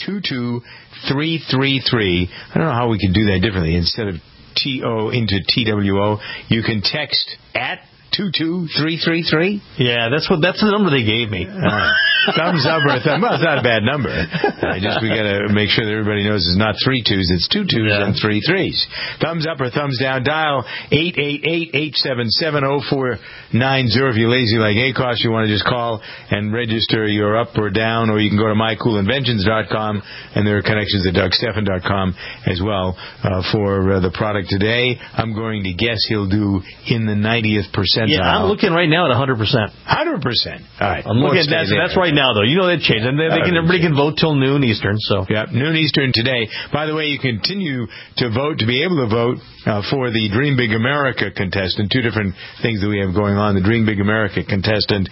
22333. I don't know how we could do that differently. Instead of TO into TWO, you can text at 22333. Yeah, that's the number they gave me. Thumbs up or thumbs. Well, it's not a bad number. We got to make sure that everybody knows it's not 3 2s, it's 2 2s and 3 3s. Thumbs up or thumbs down. Dial 888-877-0490. If you're lazy like ACOS, you want to just call and register your up or down, or you can go to mycoolinventions.com, and there are connections to DougStephan.com as well for the product today. I'm going to guess he'll do in the 90th percentile. Yeah, I'm looking right now at 100%. 100%. All right. I'm looking at that's right now, though. You know that changed. And everybody can vote till noon Eastern. So yeah, noon Eastern today. By the way, you continue to vote to be able to vote for the Dream Big America contestant. Two different things that we have going on. The Dream Big America contestant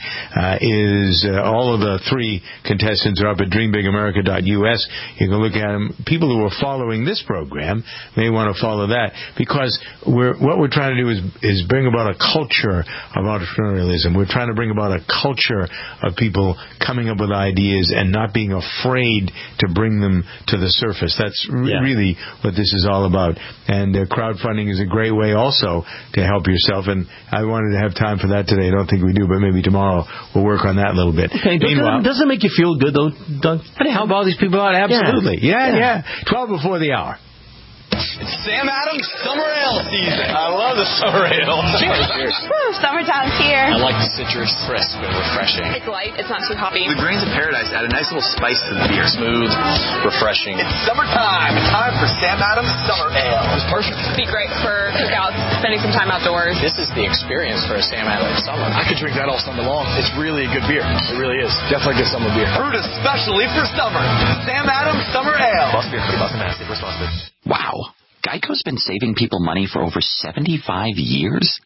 is all of the 3 contestants are up at dreambigAmerica.us. You can look at them. People who are following this program may want to follow that, because what we're trying to do is bring about a culture of entrepreneurialism. We're trying to bring about a culture of people coming up with ideas and not being afraid to bring them to the surface. That's really what this is all about. And crowdfunding is a great way also to help yourself. And I wanted to have time for that today. I don't think we do, but maybe tomorrow we'll work on that a little bit. Okay, doesn't it make you feel good, though, Doug? How to help all these people out? Absolutely. Yeah. 12 before the hour. It's Sam Adams Summer Ale season. I love the summer ale. Cheers. Woo, summertime's here. I like the citrus, crisp and refreshing. It's light. It's not too hoppy. The grains of paradise add a nice little spice to the beer. Smooth, refreshing. It's summertime. Time for Sam Adams Summer Ale. It's perfect. It'd be great for cookouts, spending some time outdoors. This is the experience for a Sam Adams Summer. I could drink that all summer long. It's really a good beer. It really is. Definitely good summer beer. Brewed especially for summer. Sam Adams Summer Ale. Boston Beer, Boston, Mass. Responsible. Wow. Geico's been saving people money for over 75 years?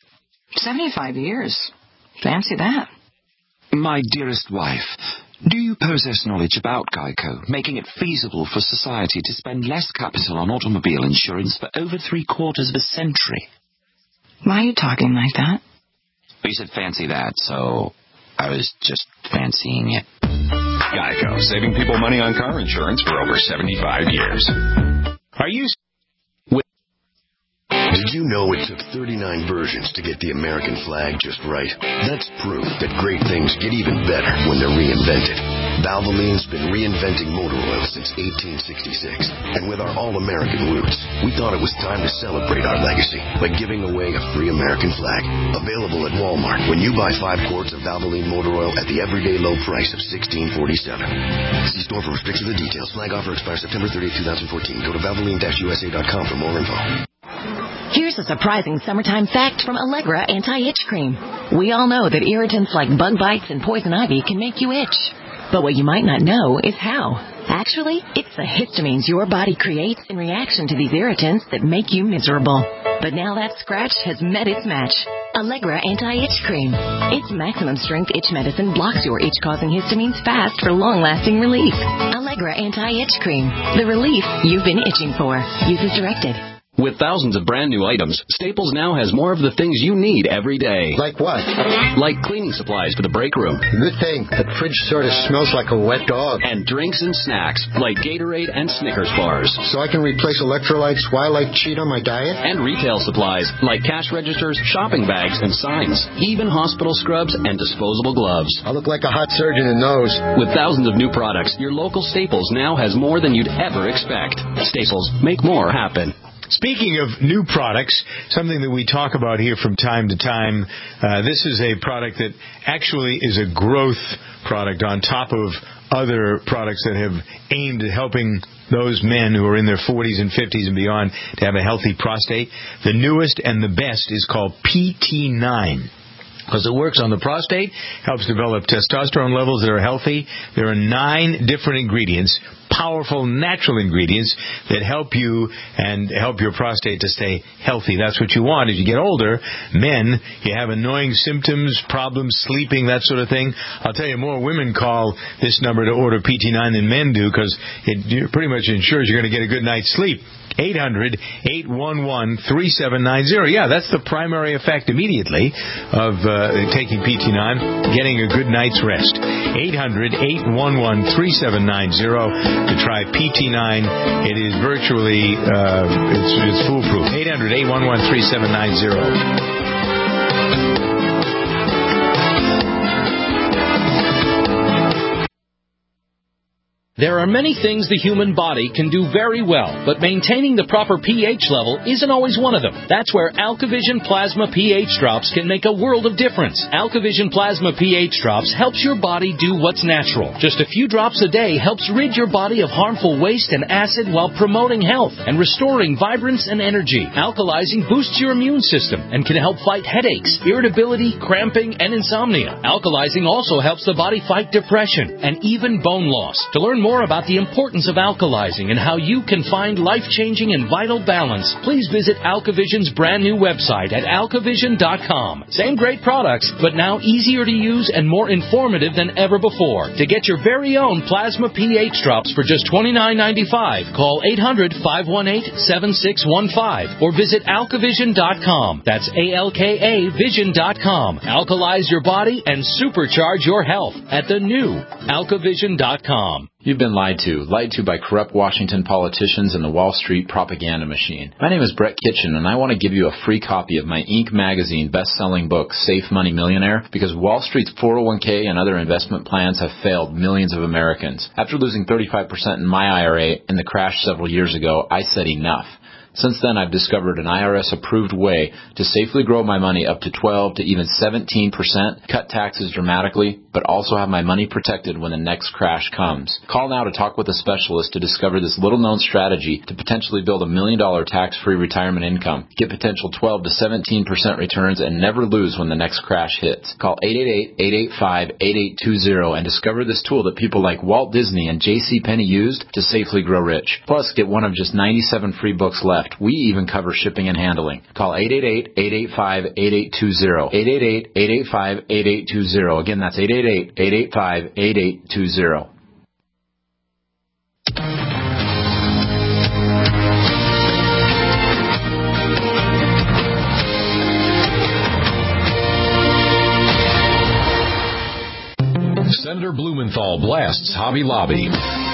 75 years? Fancy that. My dearest wife, do you possess knowledge about Geico, making it feasible for society to spend less capital on automobile insurance for over 3/4 of a century? Why are you talking like that? Well, you said fancy that, so I was just fancying it. Geico, saving people money on car insurance for over 75 years. Are you... Did you know it took 39 versions to get the American flag just right? That's proof that great things get even better when they're reinvented. Valvoline's been reinventing motor oil since 1866. And with our all-American roots, we thought it was time to celebrate our legacy by giving away a free American flag. Available at Walmart when you buy 5 quarts of Valvoline motor oil at the everyday low price of $16.47. See store for restrictions and details. Flag offer expires September 30, 2014. Go to valvoline-usa.com for more info. Here's a surprising summertime fact from Allegra Anti-Itch Cream. We all know that irritants like bug bites and poison ivy can make you itch. But what you might not know is how. Actually, it's the histamines your body creates in reaction to these irritants that make you miserable. But now that scratch has met its match. Allegra Anti-Itch Cream. Its maximum strength itch medicine blocks your itch-causing histamines fast for long-lasting relief. Allegra Anti-Itch Cream. The relief you've been itching for. Use as directed. With thousands of brand new items, Staples now has more of the things you need every day. Like what? Like cleaning supplies for the break room. Good thing. That fridge sort of smells like a wet dog. And drinks and snacks, like Gatorade and Snickers bars. So I can replace electrolytes while I cheat on my diet? And retail supplies, like cash registers, shopping bags, and signs. Even hospital scrubs and disposable gloves. I look like a hot surgeon in those. With thousands of new products, your local Staples now has more than you'd ever expect. Staples, make more happen. Speaking of new products, something that we talk about here from time to time, this is a product that actually is a growth product on top of other products that have aimed at helping those men who are in their 40s and 50s and beyond to have a healthy prostate. The newest and the best is called PT9. Because it works on the prostate, helps develop testosterone levels that are healthy. There are 9 different ingredients. powerful natural ingredients that help you and help your prostate to stay healthy. That's what you want. As you get older, men, you have annoying symptoms, problems sleeping, that sort of thing. I'll tell you, more women call this number to order PT9 than men do because it pretty much ensures you're going to get a good night's sleep. 800-811-3790. Yeah, that's the primary effect immediately of taking PT9, getting a good night's rest. 800-811-3790 to try PT9. It is virtually, it's foolproof. 800-811-3790. There are many things the human body can do very well, but maintaining the proper pH level isn't always one of them. That's where AlkaVision Plasma pH Drops can make a world of difference. AlkaVision Plasma pH Drops helps your body do what's natural. Just a few drops a day helps rid your body of harmful waste and acid while promoting health and restoring vibrance and energy. Alkalizing boosts your immune system and can help fight headaches, irritability, cramping, and insomnia. Alkalizing also helps the body fight depression and even bone loss. To learn more about the importance of alkalizing and how you can find life-changing and vital balance, please visit AlkaVision's brand new website at alkavision.com. Same great products, but now easier to use and more informative than ever before. To get your very own Plasma pH Drops for just $29.95, call 800-518-7615 or visit alkavision.com. That's ALKA Vision.com. Alkalize your body and supercharge your health at the new alkavision.com. You've been lied to by corrupt Washington politicians and the Wall Street propaganda machine. My name is Brett Kitchen, and I want to give you a free copy of my Inc. magazine best-selling book, Safe Money Millionaire, because Wall Street's 401k and other investment plans have failed millions of Americans. After losing 35% in my IRA in the crash several years ago, I said enough. Since then, I've discovered an IRS-approved way to safely grow my money up to 12 to even 17%, cut taxes dramatically, but also have my money protected when the next crash comes. Call now to talk with a specialist to discover this little-known strategy to potentially build $1 million tax-free retirement income, get potential 12 to 17% returns, and never lose when the next crash hits. Call 888-885-8820 and discover this tool that people like Walt Disney and J.C. Penney used to safely grow rich. Plus, get one of just 97 free books left. We even cover shipping and handling. Call 888-885-8820. 888-885-8820. Again, that's 888-885-8820. Senator Blumenthal blasts Hobby Lobby.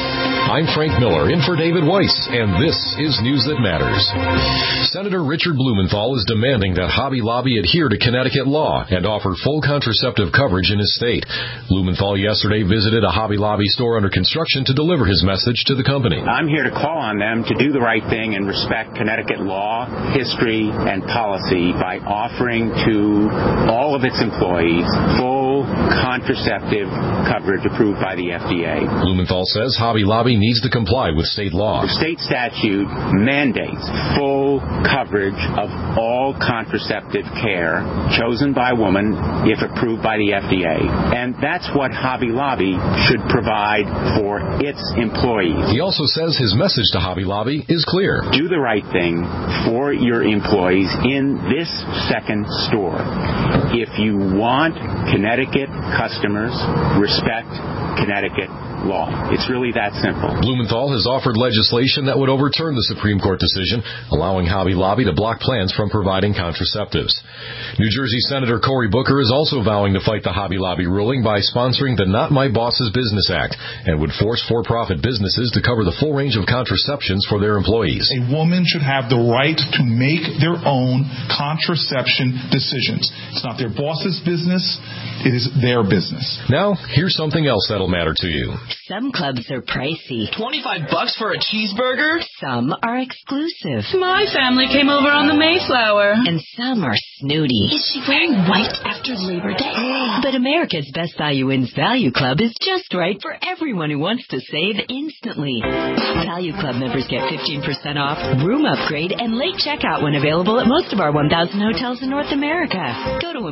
I'm Frank Miller, in for David Weiss, and this is News That Matters. Senator Richard Blumenthal is demanding that Hobby Lobby adhere to Connecticut law and offer full contraceptive coverage in his state. Blumenthal yesterday visited a Hobby Lobby store under construction to deliver his message to the company. I'm here to call on them to do the right thing and respect Connecticut law, history, and policy by offering to all of its employees full contraceptive coverage approved by the FDA. Blumenthal says Hobby Lobby needs to comply with state law. The state statute mandates full coverage of all contraceptive care chosen by a woman if approved by the FDA. And that's what Hobby Lobby should provide for its employees. He also says his message to Hobby Lobby is clear. Do the right thing for your employees in this second store. If you want Connecticut customers, respect Connecticut law. It's really that simple. Blumenthal has offered legislation that would overturn the Supreme Court decision, allowing Hobby Lobby to block plans from providing contraceptives. New Jersey Senator Cory Booker is also vowing to fight the Hobby Lobby ruling by sponsoring the Not My Boss's Business Act and would force for-profit businesses to cover the full range of contraceptions for their employees. A woman should have the right to make their own contraception decisions. It's not their boss's business. It is their business. Now, here's something else that'll matter to you. Some clubs are pricey. $25 for a cheeseburger? Some are exclusive. My family came over on the Mayflower. And some are snooty. Is she wearing white after Labor Day? But America's Best Value Inns Value Club is just right for everyone who wants to save instantly. Value Club members get 15% off, room upgrade, and late checkout when available at most of our 1,000 hotels in North America. Go to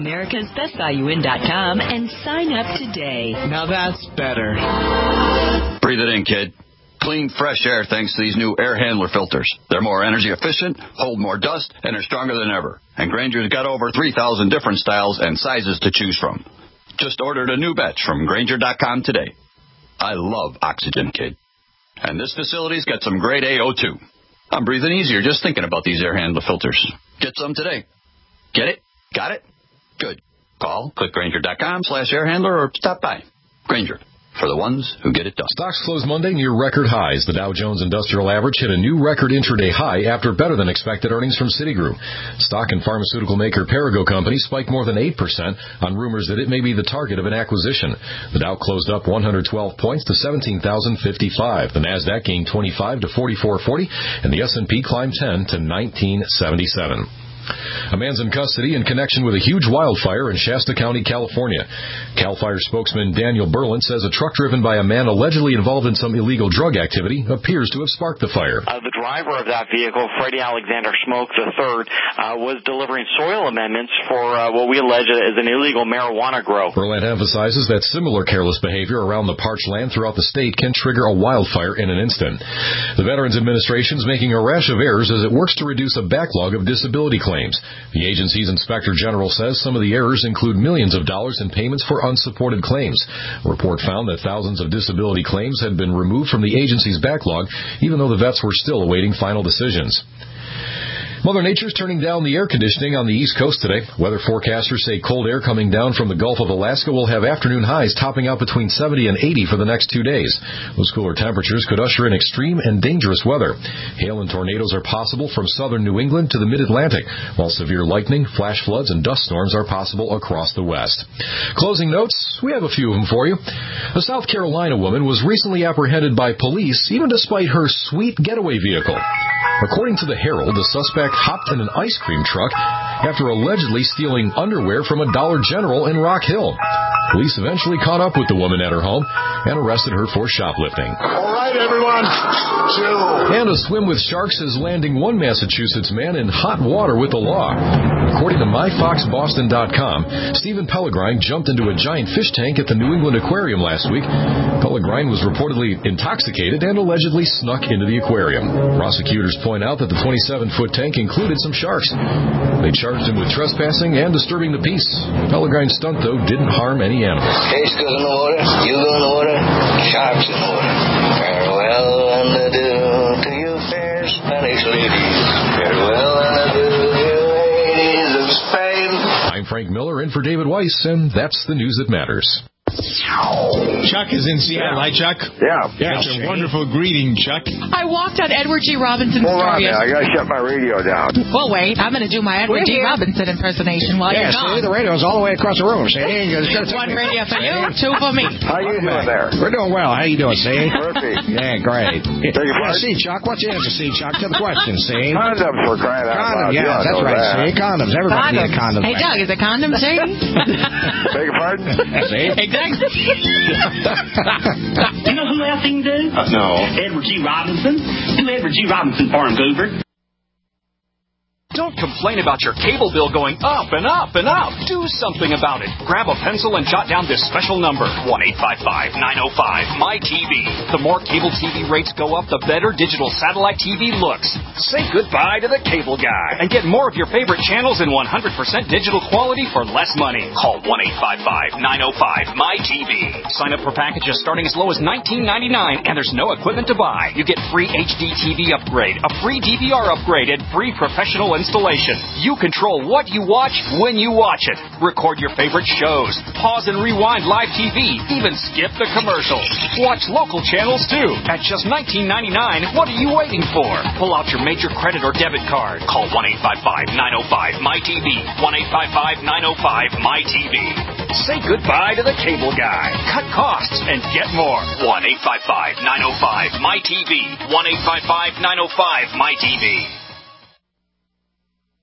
americasbestvalueinn.com and sign up today. Now that's better. Breathe it in, kid. clean, fresh air thanks to these new air handler filters. They're more energy efficient, hold more dust, and are stronger than ever. And Grainger's got over 3,000 different styles and sizes to choose from. Just ordered a new batch from Grainger.com today. I love Oxygen, kid. And this facility's got some grade A O2. I'm breathing easier just thinking about these air handler filters. Get some today. Get it? Got it? Good. Call, click Grainger.com/airhandler or stop by. Grainger, for the ones who get it done. Stocks closed Monday near record highs. The Dow Jones Industrial Average hit a new record intraday high after better than expected earnings from Citigroup. Stock and pharmaceutical maker Perrigo Company spiked more than 8% on rumors that it may be the target of an acquisition. The Dow closed up 112 points to 17,055. The Nasdaq gained 25 to 4440, and the S&P climbed 10 to 1977. A man's in custody in connection with a huge wildfire in Shasta County, California. CAL FIRE spokesman Daniel Berlin says a truck driven by a man allegedly involved in some illegal drug activity appears to have sparked the fire. The driver of that vehicle, Freddie Alexander Schmoke III, was delivering soil amendments for what we allege is an illegal marijuana grow. Berlin emphasizes that similar careless behavior around the parched land throughout the state can trigger a wildfire in an instant. The Veterans Administration is making a rash of errors as it works to reduce a backlog of disability claims. The agency's Inspector General says some of the errors include millions of dollars in payments for unsupported claims. A report found that thousands of disability claims had been removed from the agency's backlog, even though the vets were still awaiting final decisions. Mother Nature's turning down the air conditioning on the East Coast today. Weather forecasters say cold air coming down from the Gulf of Alaska will have afternoon highs topping out between 70 and 80 for the next 2 days. Those cooler temperatures could usher in extreme and dangerous weather. Hail and tornadoes are possible from southern New England to the mid-Atlantic, while severe lightning, flash floods, and dust storms are possible across the West. Closing notes, we have a few of them for you. A South Carolina woman was recently apprehended by police, even despite her sweet getaway vehicle. According to the Herald, the suspect hopped in an ice cream truck after allegedly stealing underwear from a Dollar General in Rock Hill. Police eventually caught up with the woman at her home and arrested her for shoplifting. All right, everyone, chill. And a swim with sharks is landing one Massachusetts man in hot water with the law. According to MyFoxBoston.com, Stephen Pellegrine jumped into a giant fish tank at the New England Aquarium last week. Pellegrine was reportedly intoxicated and allegedly snuck into the aquarium. Prosecutors point out that the 27-foot tank included some sharks. They charged him with trespassing and disturbing the peace. Pellegrine's stunt, though, didn't harm any animals. Case goes in the water, you go in the water, sharks in the water. Farewell and adieu to you fair Spanish ladies. Farewell and adieu to you ladies of Spain. I'm Frank Miller in for David Weiss, and that's the news that matters. Chuck is in Seattle. Hi, Chuck. Yeah. That's a wonderful greeting, Chuck. I walked on Edward G. Robinson's Hold on, story. man. I got to shut my radio down. Well, wait. I'm going to do my Edward G. Robinson impersonation while you're gone. See, the radio's all the way across the room. See, one radio for you, two for me. How you doing there? We're doing well. How you doing, see? Perfect. Yeah, great. Beg your pardon? See, Chuck, what's the answer, see, Chuck, to the question, see? Condoms for crying out loud. Yeah, that's right, see? Condoms. Everybody needs condoms. Hey, Doug, is it condom, see? Beg your pardon? See? Exactly. You know who else he can do? No. Edward G. Robinson. Do Edward G. Robinson for him, Goober. Don't complain about your cable bill going up and up and up. Do something about it. Grab a pencil and jot down this special number, 1-855-905-MY-TV. The more cable TV rates go up, the better digital satellite TV looks. Say goodbye to the cable guy and get more of your favorite channels in 100% digital quality for less money. Call 1-855-905-MY-TV. Sign up for packages starting as low as $19.99, and there's no equipment to buy. You get free HD TV upgrade, a free DVR upgrade, and free professional installation. You control what you watch when you watch it. Record your favorite shows. Pause and rewind live TV. Even skip the commercials. Watch local channels too. At just $19.99, what are you waiting for? Pull out your major credit or debit card. Call 1-855-905-MY-TV. 1-855-905-MY-TV. Say goodbye to the cable guy. Cut costs and get more. 1-855-905-MY-TV. 1-855-905-MY-TV.